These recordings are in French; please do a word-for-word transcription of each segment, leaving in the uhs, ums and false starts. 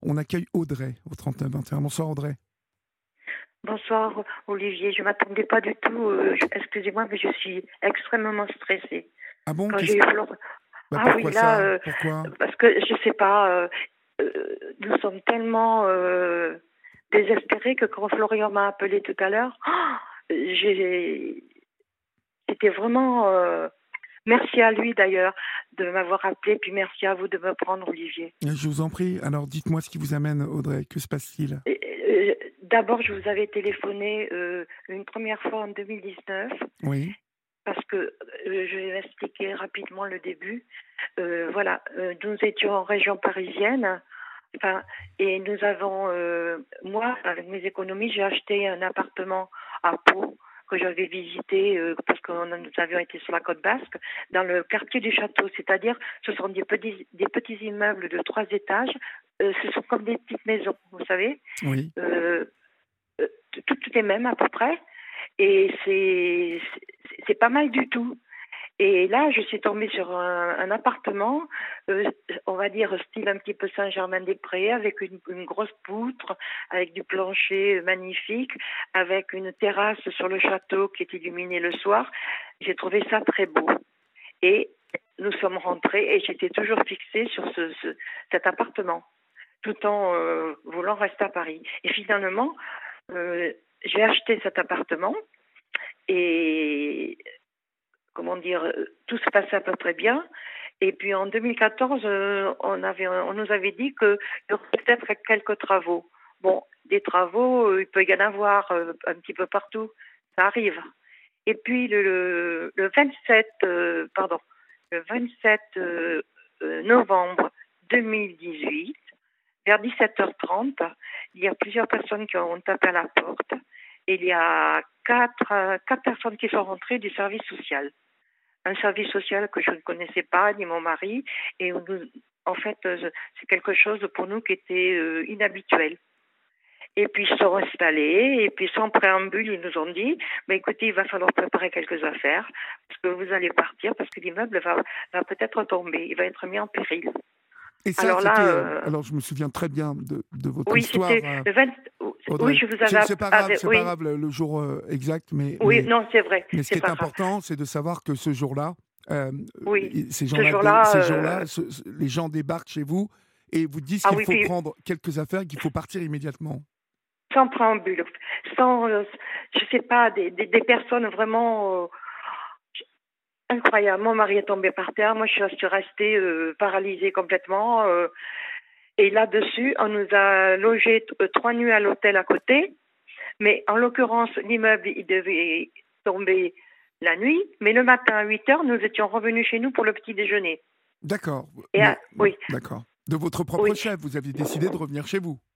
On accueille Audrey au trente-neuf vingt et un. Bonsoir Audrey. Bonsoir Olivier, je ne m'attendais pas du tout, euh, je- excusez-moi, mais je suis extrêmement stressée. Ah bon, Quand qu'est-ce j'ai eu que... Florent... Bah, Ah oui, pourquoi là, ça? euh, Pourquoi? parce que je sais pas, euh, euh, nous sommes tellement euh, désespérés que quand Florian m'a appelé tout à l'heure, ah, j'ai... c'était vraiment... euh, Merci à lui d'ailleurs de m'avoir appelé, puis merci à vous de me prendre Olivier. Je vous en prie. Alors dites-moi ce qui vous amène Audrey. Que se passe-t-il? Et, euh, D'abord, je vous avais téléphoné euh, une première fois en deux mille dix-neuf. Oui. Parce que euh, je vais expliquer rapidement le début. Euh, voilà, euh, nous étions en région parisienne, enfin, et nous avons, euh, moi, avec mes économies, j'ai acheté un appartement à Pau que j'avais visité euh, parce que nous avions été sur la côte basque, dans le quartier du château, c'est-à-dire ce sont des petits, des petits immeubles de trois étages, euh, ce sont comme des petites maisons, vous savez, Oui. euh, euh, tout, tout est même à peu près, et c'est, c'est, c'est pas mal du tout. Et là, je suis tombée sur un, un appartement, euh, on va dire style un petit peu Saint-Germain-des-Prés, avec une, une grosse poutre, avec du plancher magnifique, avec une terrasse sur le château qui est illuminée le soir. J'ai trouvé ça très beau. Et nous sommes rentrés et j'étais toujours fixée sur ce, ce, cet appartement, tout en euh, voulant rester à Paris. Et finalement, euh, j'ai acheté cet appartement et comment dire, tout se passait à peu près bien. Et puis en deux mille quatorze, euh, on, avait, on nous avait dit qu'il y aurait peut-être quelques travaux. Bon, des travaux, euh, il peut y en avoir euh, un petit peu partout, ça arrive. Et puis le, le, le vingt-sept, euh, pardon, le vingt-sept euh, euh, novembre deux mille dix-huit, vers dix-sept heures trente, il y a plusieurs personnes qui ont tapé à la porte. Et il y a quatre, euh, quatre personnes qui sont rentrées du service social. Un service social que je ne connaissais pas, ni mon mari. Et où nous, en fait, euh, c'est quelque chose pour nous qui était euh, inhabituel. Et puis ils sont installés, et puis sans préambule, ils nous ont dit, bah, écoutez, il va falloir préparer quelques affaires, parce que vous allez partir, parce que l'immeuble va, va peut-être tomber, il va être mis en péril. Et ça, Alors là, c'était... euh, euh, alors je me souviens très bien de, de votre oui, histoire, c'était euh, le vingt, oui, Audrey. je vous avais, C'est, c'est pas grave, avec, c'est pas oui, grave le, le jour euh, exact, mais, oui, mais, non, c'est vrai, mais ce qui c'est est pas grave. important, c'est de savoir que ce jour-là, euh, Oui, ces ce gens-là, dé- jour-là, ces euh, gens-là, ce- ce- les gens débarquent chez vous et vous disent ah qu'il oui, faut puis prendre quelques affaires, qu'il faut partir immédiatement. sans préambule, sans, euh, je sais pas, des, des, des personnes vraiment euh, incroyables. Mon mari est tombé par terre, moi je suis restée, restée euh, paralysée complètement. Euh, et là-dessus, on nous a logé t- euh, trois nuits à l'hôtel à côté, mais en l'occurrence, l'immeuble, il devait tomber la nuit, mais le matin à huit heures, nous étions revenus chez nous pour le petit déjeuner. D'accord, Et mais à- oui, d'accord. De votre propre oui. chef, vous aviez décidé de revenir chez vous.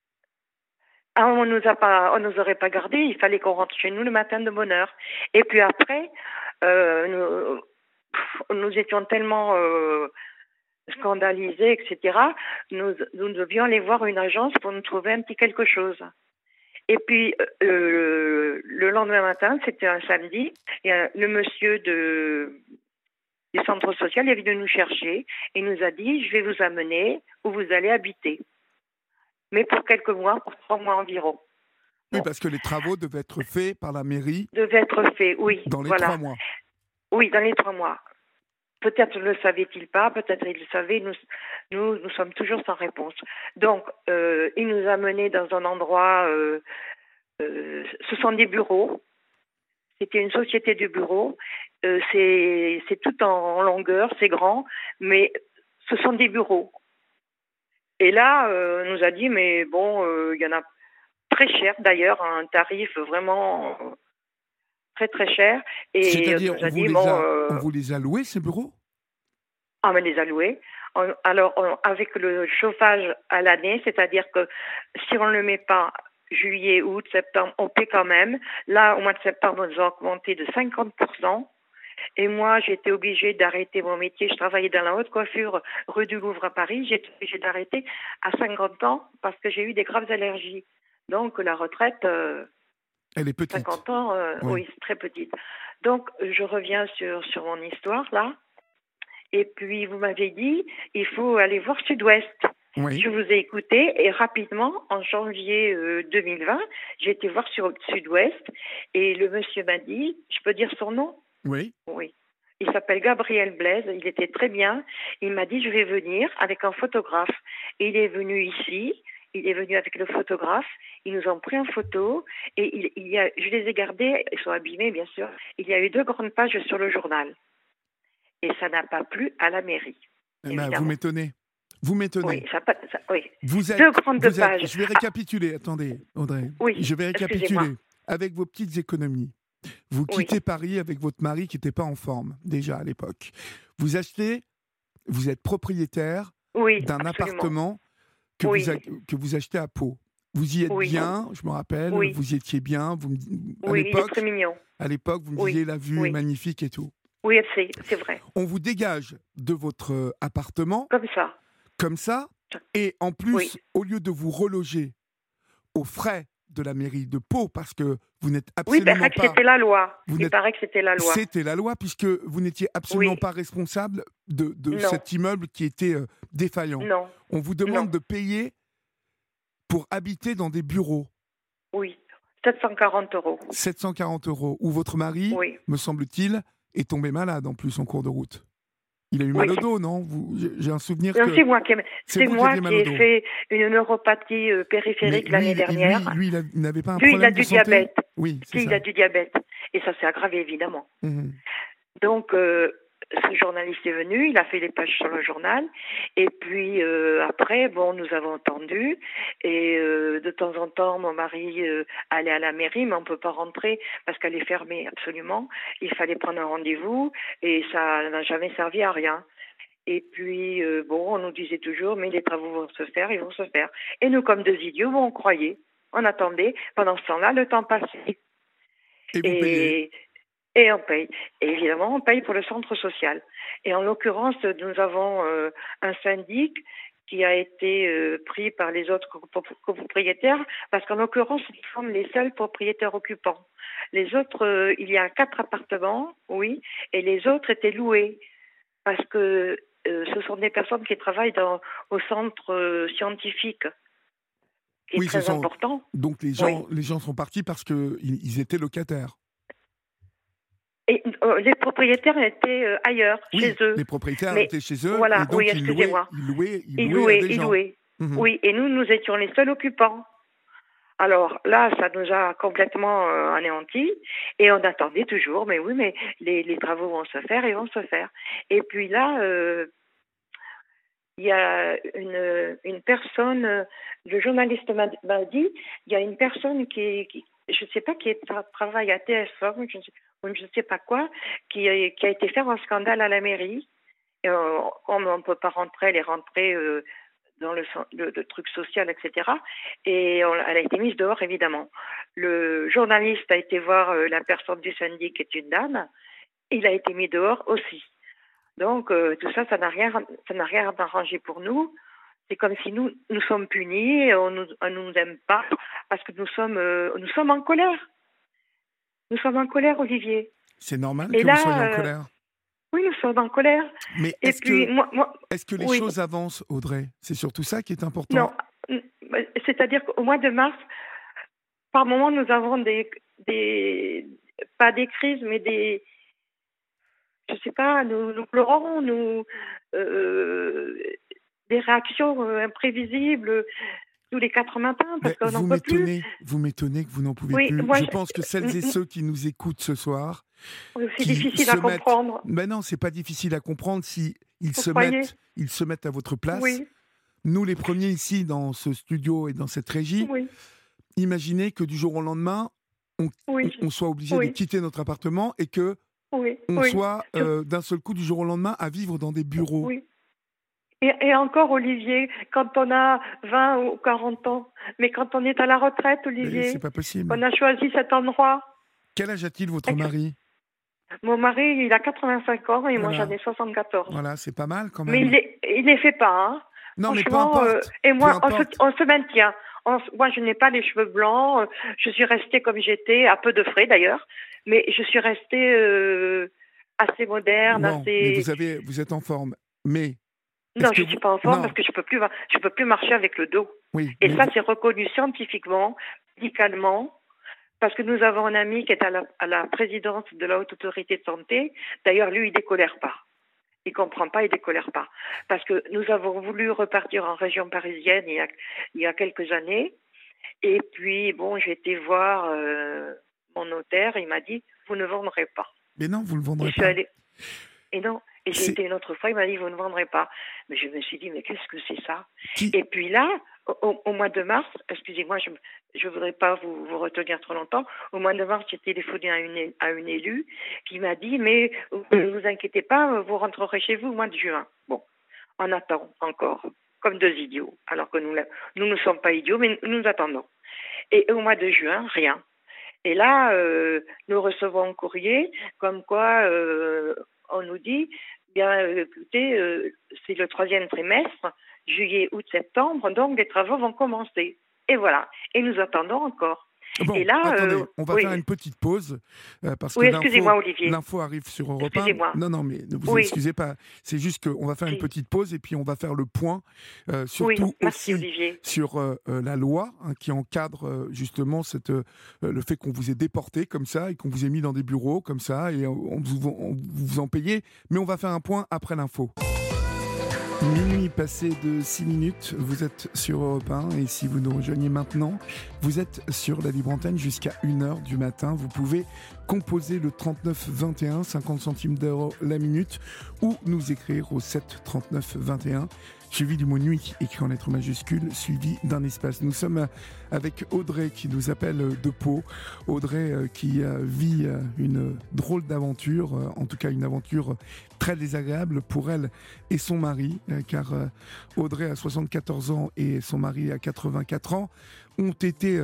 Ah, on nous a pas, on nous aurait pas gardés. Il fallait qu'on rentre chez nous le matin de bonne heure. Et puis après, euh, nous, pff, nous étions tellement euh, scandalisés, et cetera. Nous, nous devions aller voir une agence pour nous trouver un petit quelque chose. Et puis euh, le lendemain matin, c'était un samedi, et euh, le monsieur de du centre social est venu nous chercher et nous a dit: je vais vous amener où vous allez habiter, mais pour quelques mois, pour trois mois environ. Oui, Bon, parce que les travaux devaient être faits par la mairie devait être fait, oui, dans les trois voilà. mois. Oui, dans les trois mois. Peut-être ne le savait-il pas, peut-être il le savait, nous, nous, nous sommes toujours sans réponse. Donc, euh, il nous a menés dans un endroit, euh, euh, ce sont des bureaux, c'était une société de bureaux, euh, c'est, c'est tout en longueur, c'est grand, mais ce sont des bureaux. Et là, euh, on nous a dit, mais bon, euh, il y en a très cher d'ailleurs, un tarif vraiment très très cher, et on C'est-à-dire, nous on a vous dit, les bon, a, on euh, vous les a loués, ces bureaux? on me les a loués. On- alors, on- avec le chauffage à l'année, c'est-à-dire que si on ne le met pas juillet, août, septembre, on paie quand même. Là, au mois de septembre, ils ont augmenté de cinquante pour cent. Et moi, j'étais obligée d'arrêter mon métier. Je travaillais dans la haute coiffure rue du Louvre à Paris. J'étais obligée d'arrêter à cinquante ans parce que j'ai eu des graves allergies. Donc, la retraite, euh, Elle est petite. cinquante ans, euh, Oui. oui, c'est très petite. Donc, je reviens sur, sur mon histoire, là. Et puis, vous m'avez dit, il faut aller voir Sud-Ouest. Oui. Je vous ai écouté et rapidement, en janvier euh, deux mille vingt, j'ai été voir sur Sud-Ouest et le monsieur m'a dit, je peux dire son nom? Oui. Oui. Il s'appelle Gabriel Blaise, il était très bien. Il m'a dit, je vais venir avec un photographe. Et il est venu ici, il est venu avec le photographe, ils nous ont pris en photo et il, il y a, je les ai gardés, ils sont abîmés bien sûr. Il y a eu deux grandes pages sur le journal. Et ça n'a pas plu à la mairie, Eh ben, vous évidemment. m'étonnez. Vous m'étonnez. Oui, ça, pas- ça- oui. Vous êtes, Deux grandes vous êtes, pages. je vais récapituler, attendez, Audrey. Oui, Je vais excusez-moi. récapituler. Avec vos petites économies, vous Oui. quittez Paris avec votre mari qui n'était pas en forme, déjà à l'époque. Vous achetez, vous êtes propriétaire Oui, d'un absolument. appartement que, Oui. vous a- que vous achetez à Pau. Vous y êtes Oui. bien, je me rappelle, Oui. vous y étiez bien. Vous me, à Oui, il est l'époque, très mignon. à l'époque, vous me Oui. disiez la vue Oui. est magnifique et tout. Oui, c'est, c'est vrai. On vous dégage de votre euh, appartement Comme ça. comme ça, et en plus, Oui. au lieu de vous reloger aux frais de la mairie de Pau, parce que vous n'êtes Oui, il absolument paraît que pas... c'était la loi. vous Il n'êtes- paraît que c'était la loi. C'était la loi, puisque vous n'étiez absolument Oui. pas responsable de, de Non. cet immeuble qui était euh, défaillant. Non. On vous demande Non. de payer pour habiter dans des bureaux, Oui. sept cent quarante euros. sept cent quarante euros, où votre mari, Oui. me semble-t-il, est tombé malade en plus en cours de route. Il a eu mal Oui. au dos, non vous, j'ai- J'ai un souvenir Non, que... c'est moi qui, ai- c'est c'est vous qui moi aviez mal qui au ai dos. fait une neuropathie euh, Mais périphérique lui, l'année il- lui, dernière. lui, il a- il n'avait pas un Lui, il a problème du de santé. diabète. Oui, c'est Lui, il ça. a du diabète. Et ça s'est aggravé, évidemment. Mhm. Donc, euh, ce journaliste est venu, il a fait les pages sur le journal. Et puis, euh, après, bon, nous avons entendu. Et euh, de temps en temps, mon mari euh, allait à la mairie, mais on ne peut pas rentrer parce qu'elle est fermée, absolument. Il fallait prendre un rendez-vous et ça n'a jamais servi à rien. Et puis, euh, bon, on nous disait toujours, mais les travaux vont se faire, ils vont se faire. Et nous, comme deux idiots, bon, on croyait, on attendait. Pendant ce temps-là, le temps passait. Et vous payez. Et, et on paye. Et évidemment, on paye pour le centre social. Et en l'occurrence, nous avons euh, un syndic qui a été euh, pris par les autres co- co- copropriétaires, parce qu'en l'occurrence, ils forment les seuls propriétaires occupants. Les autres, euh, il y a quatre appartements, oui, et les autres étaient loués, parce que euh, ce sont des personnes qui travaillent dans, au centre euh, scientifique, qui est Oui, ce très sont- important. Donc les gens, les gens sont partis parce qu'ils ils étaient locataires. Et euh, les propriétaires étaient euh, ailleurs, Oui, chez eux. les propriétaires Mais- étaient chez eux voilà, et donc oui, ils louaient, excusez-moi. ils louaient, ils Ils louaient à louaient, des ils gens. louaient. Mhm. Oui, et nous, nous étions les seuls occupants. Alors là, ça nous a complètement euh, anéantis et on attendait toujours, mais oui, mais les, les travaux vont se faire, ils vont se faire. Et puis là, euh, il y a une, une personne, euh, le journaliste m'a m'a dit, il y a une personne qui, qui je ne sais pas, qui est, tra- travaille à T F un, je ne sais, ou je ne sais pas quoi, qui a, qui a été faire un scandale à la mairie. Et, euh, comme on ne peut pas rentrer, elle est rentrée euh, dans le, cen- le, le truc social, et cetera. Et on- elle a été mise dehors, évidemment. Le journaliste a été voir euh, la personne du syndic, qui est une dame. Il a été mis dehors aussi. Donc, euh, tout ça, ça n'a rien, ça n'a rien arrangé pour nous. C'est comme si nous, nous sommes punis, on nous, on nous aime pas, parce que nous sommes, euh, nous sommes en colère. Nous sommes en colère, Olivier. C'est normal Et que là, vous soyez en euh, colère. Oui, nous sommes en colère. Mais Et est-ce puis, que, moi, moi, est-ce que les oui. choses avancent, Audrey? C'est surtout ça qui est important. Non, c'est-à-dire qu'au mois de mars, par moment, nous avons des, des, pas des crises, mais des, je sais pas, nous, nous pleurons, nous, euh, des réactions euh, imprévisibles tous les quatre matins parce Mais qu'on vous n'en peut plus. m'étonnez, vous m'étonnez que vous n'en pouvez Oui, plus. moi, je je- pense que celles et ceux qui nous écoutent ce soir, C'est qui difficile se à mettent- comprendre. Mais non, c'est pas difficile à comprendre si ils Vous se croyez? mettent, ils se mettent à votre place. Oui, Nous, les premiers ici dans ce studio et dans cette régie, oui, imaginez que du jour au lendemain, on, oui, on soit obligé oui. de quitter notre appartement et que oui, on oui, soit euh, d'un seul coup du jour au lendemain à vivre dans des bureaux. oui. Et, et encore, Olivier, quand on a vingt ou quarante ans, mais quand on est à la retraite, Mais Olivier, c'est pas possible. on a choisi cet endroit. Quel âge a-t-il votre Ex- mari? Mon mari, il a quatre-vingt-cinq ans et moi, Voilà. j'en ai soixante-quatorze. Voilà, c'est pas mal quand même. Mais il les, il les fait pas, hein. Non, mais peu Franchement, importe. euh, et moi, peu on se, importe. on se maintient. On se- moi, je n'ai pas les cheveux blancs. euh, Je suis restée comme j'étais, à peu de frais d'ailleurs, mais je suis restée euh, assez moderne, Bon, mais assez. vous avez, vous êtes en forme. Mais Non, Est-ce que je ne vous... suis pas en forme Non, parce que je peux plus, je peux plus marcher avec le dos. oui, Et mais ça, vous- c'est reconnu scientifiquement, médicalement, parce que nous avons un ami qui est à la, à la présidence de la Haute Autorité de Santé. D'ailleurs, lui, il décolère pas. Il comprend pas, il décolère pas. Parce que nous avons voulu repartir en région parisienne il y a, il y a quelques années. Et puis, bon, j'ai été voir euh, mon notaire. Il m'a dit, vous ne vendrez pas. mais non, vous ne le Et vendrez je suis pas. allée. Et non. Et j'ai C'est été une autre fois, il m'a dit, vous ne vendrez pas. Mais je me suis dit, mais qu'est-ce que c'est ça? qui? Et puis là, au, au mois de mars, excusez-moi, je ne voudrais pas vous, vous retenir trop longtemps. Au mois de mars, j'ai téléphoné à une, à une élue qui m'a dit, mais ne vous inquiétez pas, vous rentrerez chez vous au mois de juin. Bon, on attend encore, comme deux idiots, alors que nous, nous ne sommes pas idiots, mais nous attendons. Et au mois de juin, rien. Et là, euh, nous recevons un courrier comme quoi euh, on nous dit, bien écoutez, euh, c'est le troisième trimestre, juillet, août, septembre, donc les travaux vont commencer. Et voilà. Et nous attendons encore. Et Bon, là, attendez, euh, on va oui, faire une petite pause euh, parce que oui, l'info, excusez-moi, Olivier. l'info arrive sur Europe un. Excusez-moi. Non, non, mais ne vous Oui, excusez pas. C'est juste qu'on va faire une si. petite pause et puis on va faire le point, euh, Oui, surtout merci, aussi Olivier. sur euh, euh, la loi hein, qui encadre euh, justement cette, euh, le fait qu'on vous ait déporté comme ça et qu'on vous ait mis dans des bureaux comme ça et on, on vous, on vous en payez. Mais on va faire un point après l'info. Minuit passé de six minutes, vous êtes sur Europe un et si vous nous rejoignez maintenant, vous êtes sur la libre antenne jusqu'à une heure du matin. Vous pouvez composer le trente-neuf vingt et un, cinquante centimes d'euros la minute ou nous écrire au sept trente-neuf vingt et un, suivi du mot nuit écrit en lettres majuscules, suivi d'un espace. Nous sommes avec Audrey qui nous appelle de Pau. Audrey qui vit une drôle d'aventure, en tout cas une aventure très désagréable pour elle et son mari, car Audrey a soixante-quatorze ans et son mari a quatre-vingt-quatre ans, ont été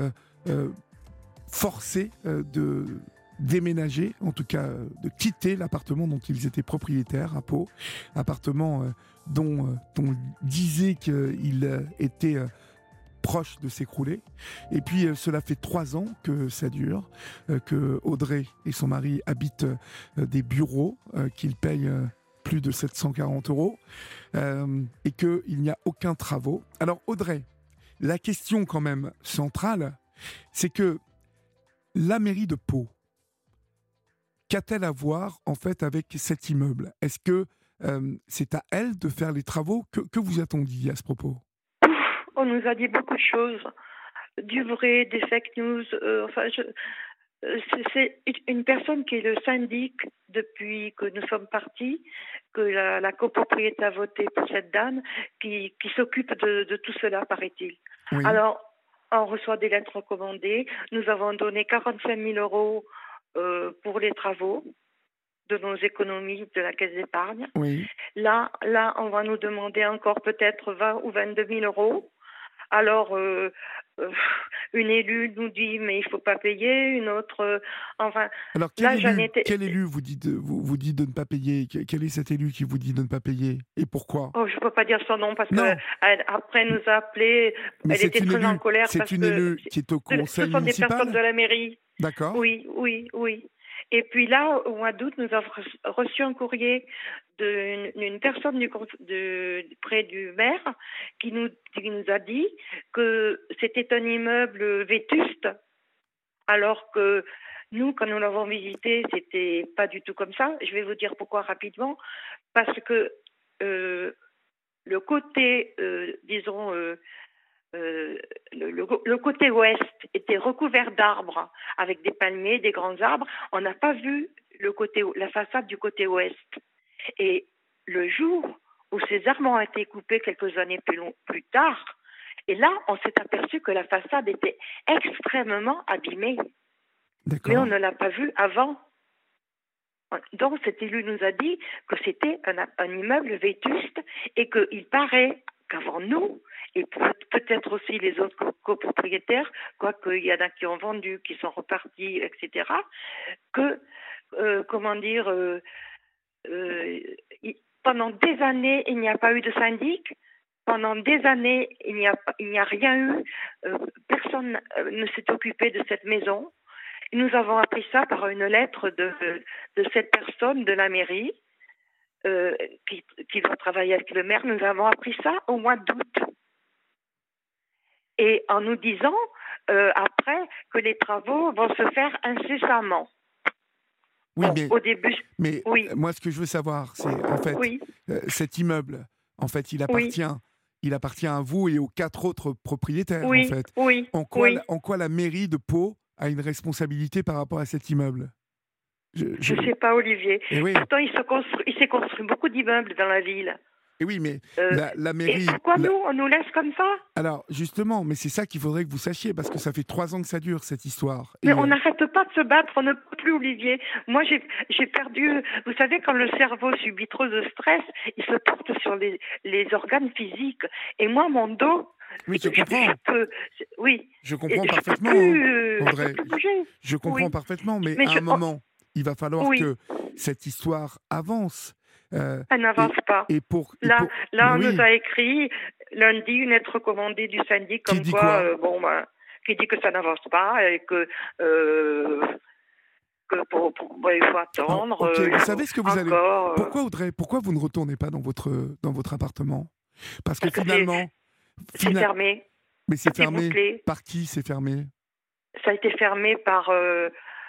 forcés de déménager, en tout cas de quitter l'appartement dont ils étaient propriétaires à Pau, appartement dont, dont on disait qu'il était proche de s'écrouler. Et puis euh, cela fait trois ans que ça dure, euh, que Audrey et son mari habitent euh, des bureaux euh, qu'ils payent euh, plus de sept cent quarante euros euh, et qu'il n'y a aucun travaux. Alors Audrey, la question quand même centrale, c'est que la mairie de Pau, qu'a-t-elle à voir en fait avec cet immeuble? Est-ce que euh, c'est à elle de faire les travaux? Que, que vous a-t-on dit à ce propos? On nous a dit beaucoup de choses, du vrai, des fake news. Euh, enfin, je, euh, c'est, c'est une personne qui est le syndic depuis que nous sommes partis, que la, la copropriété a voté pour cette dame, qui, qui s'occupe de, de tout cela, paraît-il. Oui. Alors, on reçoit des lettres recommandées. Nous avons donné quarante-cinq mille euros euh, pour les travaux de nos économies de la caisse d'épargne. Oui. Là, là, on va nous demander encore peut-être vingt ou vingt-deux mille euros. Alors, euh, euh, une élue nous dit mais il faut pas payer, une autre, euh, enfin. Alors quel là, élu, j'en étais... quel élu vous dit de, vous, vous dit de ne pas payer? Quel est cet élu qui vous dit de ne pas payer et pourquoi? Oh, je peux pas dire son nom parce non. que elle, après elle nous a appelé, mais elle était très élue, en colère parce une que élue qui est au conseil ce sont municipal. des personnes de la mairie. D'accord. Oui, oui, oui. Et puis là, au mois d'août, nous avons reçu un courrier d'une personne du, de, près du maire qui nous, qui nous a dit que c'était un immeuble vétuste, alors que nous, quand nous l'avons visité, c'était pas du tout comme ça. Je vais vous dire pourquoi rapidement. Parce que euh, le côté, euh, disons, euh, Euh, le, le, le côté ouest était recouvert d'arbres avec des palmiers, des grands arbres. On n'a pas vu le côté, la façade du côté ouest. Et le jour où ces arbres ont été coupés quelques années plus, long, plus tard, et là, on s'est aperçu que la façade était extrêmement abîmée. Mais on ne l'a pas vu avant. Donc, cet élu nous a dit que c'était un, un immeuble vétuste et qu'il paraît qu'avant nous, et peut-être aussi les autres copropriétaires, quoique il y en a qui ont vendu, qui sont repartis, et cetera, que, euh, comment dire, euh, euh, pendant des années, il n'y a pas eu de syndic. Pendant des années, il n'y a, il n'y a rien eu. Euh, personne euh, ne s'est occupé de cette maison. Nous avons appris ça par une lettre de, de cette personne de la mairie euh, qui, qui doit travailler avec le maire. Nous avons appris ça au mois d'août. Et en nous disant, euh, après, que les travaux vont se faire incessamment. Oui, Bon, mais, au début, mais oui, moi, ce que je veux savoir, c'est en fait, oui, euh, cet immeuble, en fait, il oui, appartient, il appartient à vous et aux quatre autres propriétaires, en oui, fait. oui, En quoi, oui. la- en quoi la mairie de Pau a une responsabilité par rapport à cet immeuble? je, Je je... sais pas, Olivier. Et oui, Pourtant, il se construit, il s'est construit beaucoup d'immeubles dans la ville. et oui, mais Euh, la, la et mairie, pourquoi la- nous, on nous laisse comme ça? alors justement, mais c'est ça qu'il faudrait que vous sachiez, parce que ça fait trois ans que ça dure, cette histoire. Mais Et on euh, n'arrête pas de se battre, on ne peut plus, Olivier. Moi, j'ai j'ai perdu. Vous savez, quand le cerveau subit trop de stress, il se porte sur les, les organes physiques. Et moi, mon dos, oui, je je, je comprends, peux, oui, je et comprends je peux parfaitement, hein, plus, euh, je peux André. plus bouger. Je comprends Oui, parfaitement, mais mais à je, un oh, moment, il va falloir oui, que cette histoire avance. Euh, elle et, n'avance pas. et pour, et Là, pour, mais là, on nous oui, a écrit lundi une lettre recommandée du syndic qui comme dit quoi, quoi? euh, bon, ben, qui dit que ça n'avance pas et que, euh, que pour, pour- ben, il faut Alors, attendre ok, euh, il vous faut savez ce que vous allez. encore. euh, Pourquoi Audrey, pourquoi vous ne retournez pas dans votre dans votre appartement? Parce que parce que c'est finalement, c'est fina- fermé, mais c'est tout est fermé. bouclé. Par qui c'est fermé? Ça a été fermé par, euh,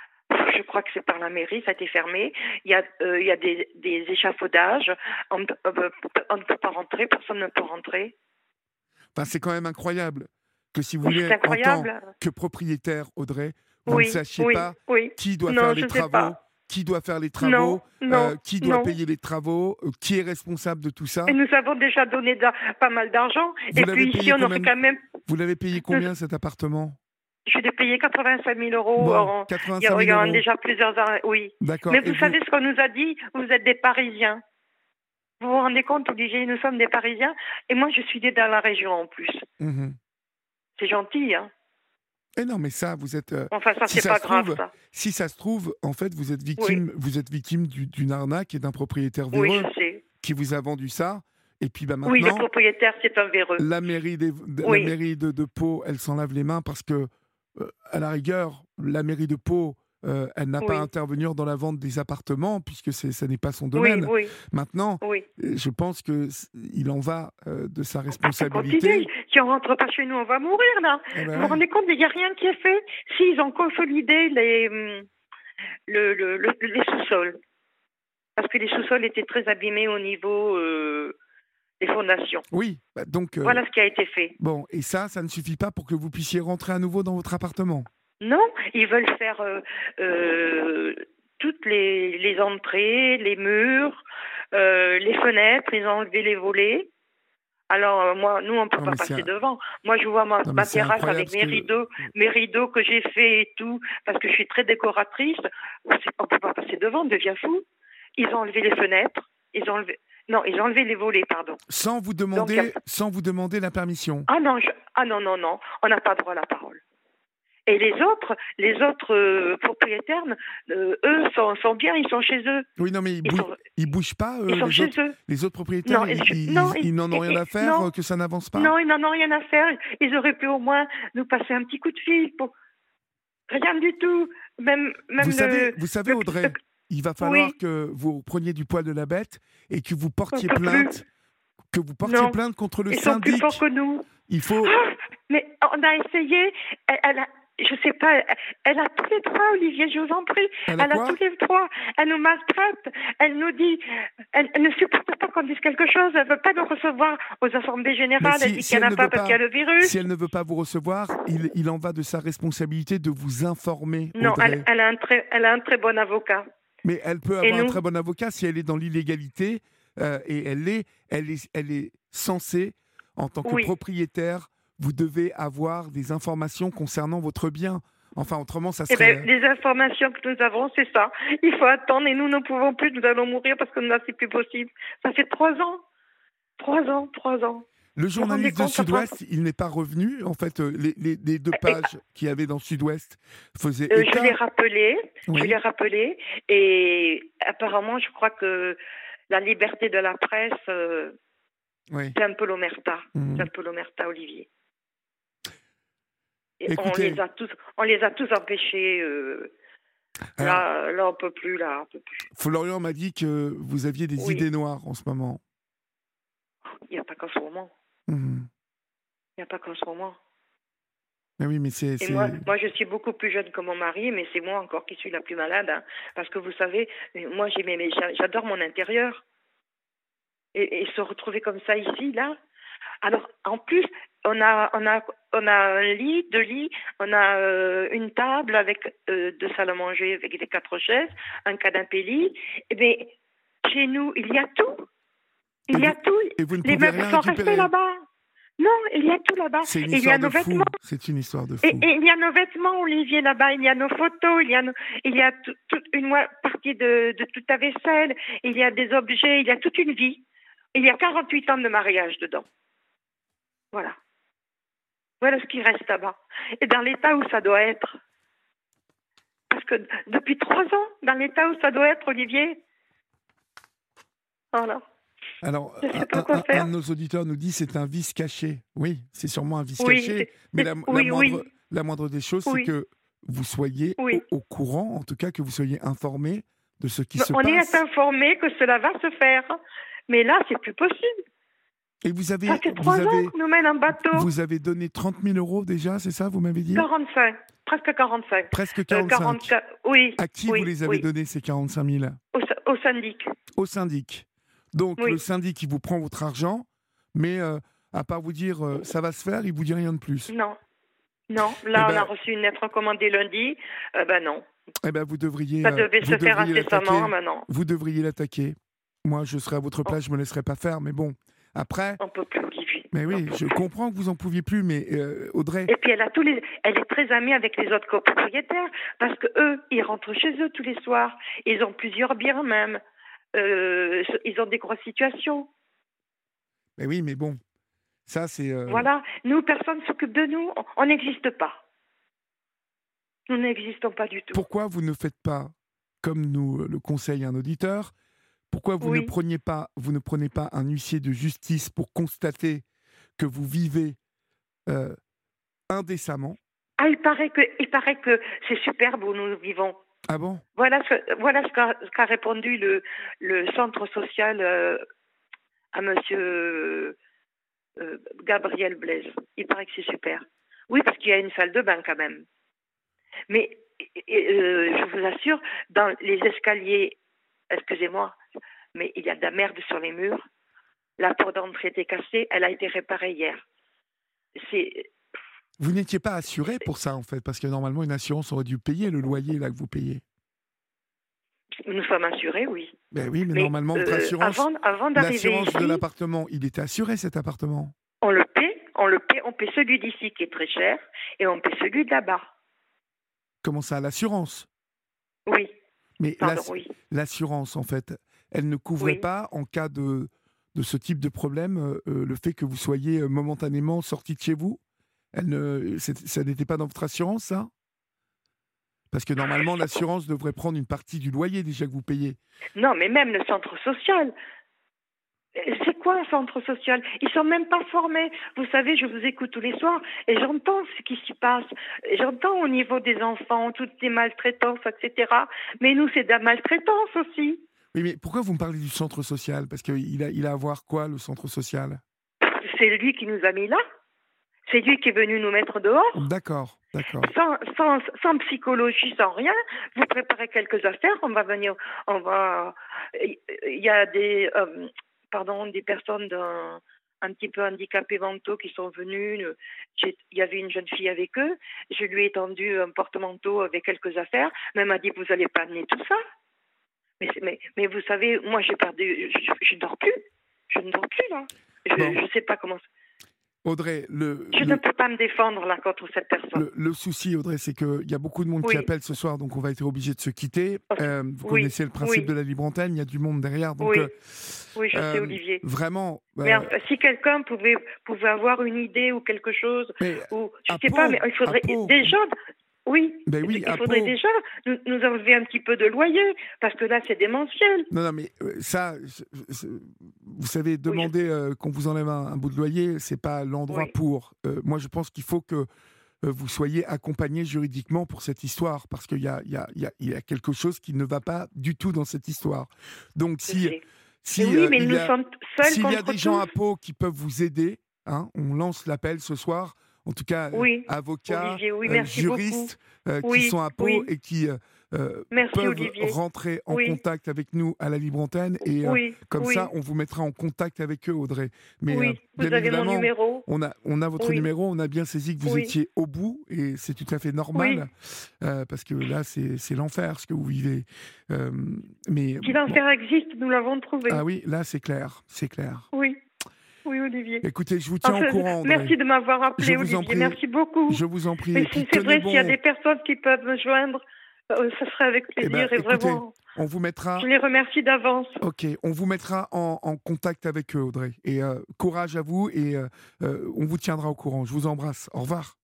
je crois que c'est par la mairie, ça a été fermé. Il y a, euh, il y a des, des échafaudages. On, ne peut- euh, on ne peut pas rentrer, personne ne peut rentrer. Enfin, c'est quand même incroyable que si vous Oui, c'est voulez, en tant incroyable. que propriétaire, Audrey, vous ne Oui, sachiez oui, pas oui. qui doit faire Non, les je ne sais travaux, pas. qui doit faire les Non, travaux, non, euh, qui doit non. payer les travaux, euh, qui est responsable de tout ça. Et nous avons déjà donné da- pas mal d'argent. Vous Et l'avez puis ici, payé on aurait combien de- quand même. Vous l'avez payé nous- combien cet appartement? Je vais payer quatre-vingt-cinq mille euros. Bon, en- il y quatre-vingt-cinq a, il mille y a euros. déjà plusieurs années. Oui. D'accord. Mais Et vous vous, savez ce qu'on nous a dit? Vous êtes des Parisiens. Vous vous rendez compte, Olivier, nous sommes des Parisiens. Et moi, je suis née dans la région en plus. Mhm. C'est gentil, hein. Eh non, mais ça, vous êtes. euh, Enfin, ça, si c'est ça pas se grave, trouve, ça. si ça se trouve, en fait, vous êtes Oui, victime, vous êtes victime du- d'une arnaque et d'un propriétaire oui, véreux je sais. qui vous a vendu ça. Et puis, bah Oui, le maintenant, propriétaire, c'est un véreux. la mairie, des- de, la Oui, mairie de, de Pau, elle s'en lave les mains parce que, euh, à la rigueur, la mairie de Pau, euh, elle n'a pas à oui, intervenir dans la vente des appartements puisque c'est, ça n'est pas son oui, domaine. oui, Maintenant, oui. euh, je pense que c- il en va euh, de sa Ah, ça continue. responsabilité. Si on rentre pas chez nous, on va mourir, là. Eh ben Vous vous ouais. rendez compte, il n'y a rien qui est fait. S'ils ont consolidé les, hum, le, le, le- les sous-sols, parce que les sous-sols étaient très abîmés au niveau euh, des fondations. Oui, bah, donc, euh, Voilà ce qui a été fait. bon, et ça, ça ne suffit pas pour que vous puissiez rentrer à nouveau dans votre appartement. Non, ils veulent faire euh, euh, toutes les, les entrées, les murs, euh, les fenêtres, ils ont enlevé les volets. Alors euh, moi, nous, on peut Non, pas mais c'est passer un- devant. Moi, je vois ma, non, mais ma c'est terrasse incroyable avec ce mes que. rideaux, mes rideaux que j'ai fait et tout, parce que je suis très décoratrice. On peut pas passer devant, on devient fou. Ils ont enlevé les fenêtres, ils ont enlevé, non, ils ont enlevé les volets, pardon. Sans vous Donc, il y a- demander, sans vous demander la permission. ah non, je- ah non, non, non, on n'a pas droit à la parole. Et les autres, les autres euh, propriétaires, euh, eux sont, sont bien, ils sont chez eux. Oui, non, mais ils, Ils bou- sont, ils bougent pas, eux, ils sont les chez autres, eux. les autres propriétaires, Non, ils, ils- ils- non, ils- ils n'en ont rien à faire, non, euh, que ça n'avance pas. non, ils n'en ont rien à faire. Ils auraient pu au moins nous passer un petit coup de fil pour rien du tout. Même, même Vous le, savez, vous savez, le- Audrey, le- il va falloir oui, que vous preniez du poil de la bête et que vous on portiez peut plus. plainte, que vous portiez Non, plainte contre le ils sont plus forts syndic. que nous. Il faut. Ah, mais on a essayé. Elle, elle a, je sais pas. Elle, elle a tous les droits, Olivier. Je vous en prie. Elle a Elle a quoi? tous les droits. Elle nous maltraite. Elle nous dit. Elle, elle ne supporte pas qu'on dise quelque chose. Elle veut pas nous recevoir aux assemblées Mais générales. Elle si, dit si qu'il n'y elle en ne a pas veut parce qu'il y a pas, le virus. si elle ne veut pas vous recevoir, il, il en va de sa responsabilité de vous informer, Non, Audrey. elle, elle a un très, elle a un très bon avocat. Mais elle peut Et avoir un nous, très bon avocat si elle est dans l'illégalité euh, et elle est, elle est, elle est censée, en tant que oui. propriétaire, vous devez avoir des informations concernant votre bien. Enfin, autrement, ça Eh serait. ben, les informations que nous avons, c'est ça. Il faut attendre et nous ne pouvons plus. Nous allons mourir parce que là, c'est plus possible. Ça fait trois ans. Trois ans, trois ans. Le Vous vous rendez journaliste de compte, ça prend- Sud-Ouest, il n'est pas revenu. En fait, euh, les, les- les deux Et- pages qu'il y avait dans Sud-Ouest faisaient Euh, je état. l'ai rappelé, Oui. je l'ai rappelé, et apparemment, je crois que la liberté de la presse, euh, Oui. c'est un peu l'omerta, Mhm. c'est un peu l'omerta, Olivier. Et on Écoutez, les a tous, on les a tous empêchés euh, Alors, Là, là, on peut plus, là, on peut plus. Florian m'a dit que vous aviez des Oui. idées noires en ce moment. Il n'y a pas qu'en ce moment. Mhm. Il n'y a pas qu'en ce moment. Mais oui, mais c'est... Et c'est- moi, moi, je suis beaucoup plus jeune que mon mari, mais c'est moi encore qui suis la plus malade. Hein, parce que vous savez, moi, j'ai, mais, j'a- j'adore mon intérieur. Et, et se retrouver comme ça ici, là. Alors, en plus, on a, on a, on a un lit, deux lits, on a euh, une table avec euh, deux salles à manger avec des quatre chaises, un canapé lit. Eh bien, chez nous, il y a tout. Il Et y a vous, tout. et vous ne Les pouvez meubles rien sont restés récupérer. là-bas. Non, il y a tout là-bas. C'est une Il y a histoire nos de fou. vêtements. C'est une histoire de Et, fou. et il y a nos vêtements, Olivier, là-bas. Il y a nos photos. Il y a, nos- il y a tout- toute une moi- partie de, de toute ta vaisselle. Il y a des objets. Il y a toute une vie. Il y a quarante-huit ans de mariage dedans. Voilà. Voilà ce qui reste là-bas. Et dans l'état où ça doit être. Parce que depuis trois ans, dans l'état où ça doit être, Olivier. Voilà. Alors, Je sais un, pas un- quoi un- faire. un de nos auditeurs nous dit c'est un vice caché. Oui, c'est sûrement un vice Oui, caché. c'est- Mais c'est- la, la oui, moindre, oui. la moindre des choses, c'est Oui. que vous soyez Oui. au, au courant, en tout cas que vous soyez informé de ce qui Mais se on passe. est informé que cela va se faire. Mais là, c'est plus possible. Et vous avez, Ça fait vous trois ans avez, qu'on nous mène en bateau. vous avez donné trente mille euros déjà, c'est ça, vous m'avez dit? quarante-cinq. Presque quarante-cinq. Presque Euh, quarante-cinq. quarante-quatre. Oui. À qui oui, vous les avez oui. donnés, ces quarante-cinq mille? Au, sy- au syndic. Au syndic. Donc, Oui. le syndic, il vous prend votre argent, mais euh, à part vous dire euh, ça va se faire, il vous dit rien de plus. Non. Non. Là, Eh on a ben- reçu une lettre recommandée lundi. Euh, ben non. Eh ben, vous devriez, Ça euh, devait vous se faire devriez incessamment. l'attaquer. Ben non. Vous devriez l'attaquer. Moi, je serais à votre place, je me laisserais pas faire, mais bon. Après, On peut plus, Olivier. mais On oui, peut je plus. comprends que vous en pouviez plus, mais euh, Audrey, Et puis elle a tous les, elle est très amie avec les autres copropriétaires parce que eux, ils rentrent chez eux tous les soirs. Ils ont plusieurs biens même. Euh, ils ont des grosses situations. mais oui, mais bon, ça c'est. euh, Voilà. Nous, personne ne s'occupe de nous. On- On n'existe pas. Nous n'existons pas du tout. Pourquoi vous ne faites pas, comme nous euh, le conseille un auditeur, pourquoi vous Oui. ne preniez pas, vous ne prenez pas un huissier de justice pour constater que vous vivez euh, indécemment? Ah, il paraît que, il paraît que c'est superbe où nous vivons. Ah bon? Voilà ce, voilà ce qu'a, ce qu'a répondu le, le centre social euh, à Monsieur euh, Gabriel Blaise. Il paraît que c'est super. Oui, parce qu'il y a une salle de bain quand même. Mais et, euh, je vous assure, dans les escaliers, excusez-moi, mais il y a de la merde sur les murs. La porte d'entrée était cassée, elle a été réparée hier. C'est, Vous n'étiez pas assuré pour ça en fait, parce que normalement une assurance aurait dû payer le loyer là que vous payez. nous sommes assurés, oui. Ben oui, mais, Mais normalement votre euh, assurance, avant, avant d'arriver l'assurance ici, de l'appartement, il était assuré cet appartement. on le paie, on le paie, on paie celui d'ici qui est très cher et on paie celui de là-bas. Comment ça, l'assurance? Oui, Mais pardon, l'ass- oui. l'assurance en fait, elle ne couvrait Oui. pas en cas de de ce type de problème euh, euh, le fait que vous soyez euh, momentanément sorti de chez vous. Elle ne, c'est- ça n'était pas dans votre assurance, ça? Parce que normalement, l'assurance devrait prendre une partie du loyer déjà que vous payez. Non, mais même le centre social. Euh, C'est quoi un centre social? Ils sont même pas formés. Vous savez, je vous écoute tous les soirs et j'entends ce qui s'y passe. J'entends au niveau des enfants, toutes les maltraitances, et cetera. Mais nous, c'est de la maltraitance aussi. Oui, mais pourquoi vous me parlez du centre social? Parce qu'il a, il a à voir quoi, le centre social? C'est lui qui nous a mis là. C'est lui qui est venu nous mettre dehors. D'accord, d'accord. Sans, sans, sans psychologie, sans rien, vous préparez quelques affaires, on va venir, on va, il y a des, euh, pardon, des personnes d'un, un petit peu handicapées mentaux qui sont venues, J'ai- il y avait une jeune fille avec eux, je lui ai tendu un porte-manteau avec quelques affaires, mais elle m'a dit, vous allez pas amener tout ça. Mais, c'est- mais, mais vous savez, moi j'ai perdu, je, je ne dors plus, je ne dors plus là, je Bon. ne sais pas comment, Audrey, le, je le, ne peux pas me défendre là contre cette personne. le, le souci, Audrey, c'est qu'il y a beaucoup de monde qui Oui. appelle ce soir, donc on va être obligé de se quitter. Ok. Euh, vous Oui, connaissez le principe oui. de la libre antenne, il y a du monde derrière. Donc, Oui. euh, Oui, je sais, euh, Olivier. Vraiment. Mais euh, enfin, si quelqu'un pouvait, pouvait avoir une idée ou quelque chose, mais ou je à sais Pau, pas, mais il faudrait à Pau. déjà, oui, Ben oui, il à faudrait Pau. déjà nous, nous enlever un petit peu de loyer, parce que là, c'est démentiel. Non, non, mais euh, ça, je- je- vous savez, demander euh, qu'on vous enlève un, un bout de loyer, c'est pas l'endroit Oui. pour. Euh, moi, je pense qu'il faut que euh, vous soyez accompagné juridiquement pour cette histoire, parce qu'il y a, il y, a, il y, a, il y a quelque chose qui ne va pas du tout dans cette histoire. Donc, Je si, sais. si, Mais oui, euh, mais il nous y a, sommes seuls s'il y a contre des gens à tous. Pau qui peuvent vous aider, hein, on lance l'appel ce soir. En tout cas, euh, Oui, avocats, Olivier, oui, euh, merci beaucoup. juristes euh, qui Oui, sont à Pau oui. et qui euh, euh, Merci, peuvent Olivier. rentrer en Oui, contact avec nous à la Libre Antenne. Et euh, oui, comme ça, oui, on vous mettra en contact avec eux, Audrey. Mais euh, oui. Vous bien avez mon évidemment, numéro. on a, on a votre Oui, numéro, on a bien saisi que vous oui, étiez au bout, et c'est tout à fait oui. normal, euh, parce que là, c'est c'est l'enfer ce que vous vivez. Euh, mais Si bon, l'enfer existe, nous l'avons ah trouvé. oui, là, c'est clair, c'est clair. Oui, oui, Olivier. Écoutez, je vous tiens au Enfin, courant, Audrey. merci de m'avoir Je appelé, vous en Olivier. prie, Merci beaucoup. je vous en prie. Mais Et puis c'est c'est tenez vrai, s'il y a bon. des personnes qui peuvent me joindre, euh, ça serait avec Eh ben, plaisir et écoutez, vraiment, on vous je mettra. les remercie d'avance. Ok, on vous mettra en, en contact avec eux, Audrey. Et euh, courage à vous, et euh, euh, on vous tiendra au courant. Je vous embrasse. Au revoir.